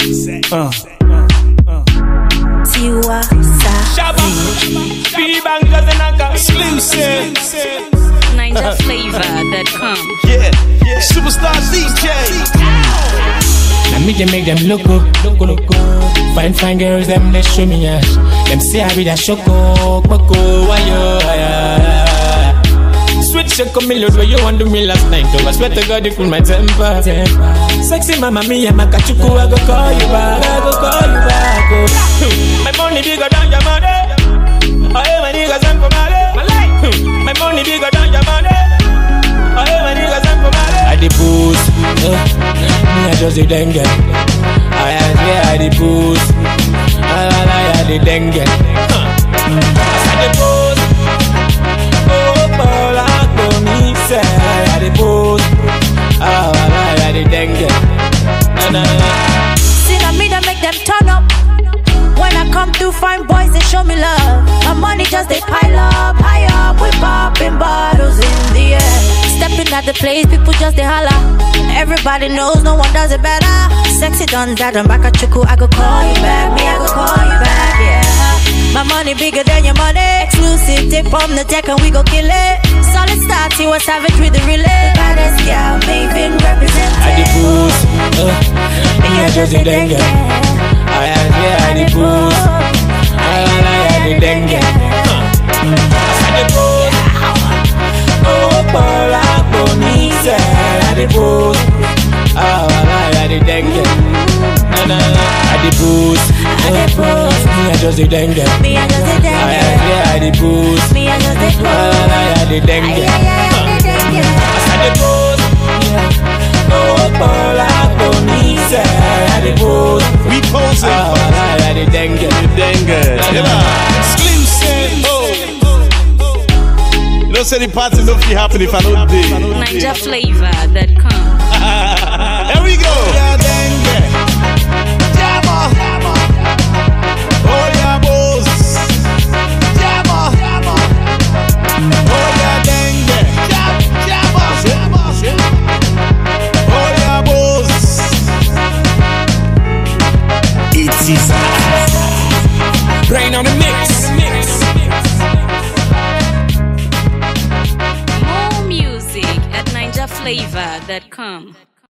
Tiwa Shabba, B-Bang doesn't knock out. Exclusive. NinjaFlavor.com. Yeah, Superstar DJ. I make them look up. Fine girls, them they show me ass. Them say I be that choco, why yo, Switch your comillos where you want to me last night. I swear to God, you cool my temper. Sexy mama, me and my kachuku, I go call you back, Oh. My money bigger than your money. I have my niggas and for money. My money bigger than your money. I have my niggas and for money. I the boost, me I just the dengue. I the boost, I the dengue. I the boost, oh Paula, me say I the boost, I the dengue. See na me that make them turn up. When I come through, fine boys they show me love. My money just they pile up, high up. We popping bottles in the air. Stepping at the place, people just they holla. Everybody knows, no one does it better. Sexy done that, I'm back at Chuku. I go call you back, me I go call you back, yeah. My money bigger than your money. Exclusive, tip on the deck and we go kill it. Solid start, see what's savage with the relay. Baddest gal, Maven represented. I the boost, me I just the dengue. I the boost, I the dengue. I the boost, oh Paula, Bonita. I the boost, I the dengue. I the boost, me I just the dengue. Me I just the dengue. I the boost, Me I just the dengue. I the dengue. I the boost, oh Paula, Bonita. I the boost. We posing. I the dengue. Exclusive. You don't say the party don't feel happen if I don't do. NinjaFlavor.com. Here we go. Oh yeah, boss. Oh yeah, dengue. Oh yeah, boss. It is Brain on the mix. More music at NinjaFlavor.com.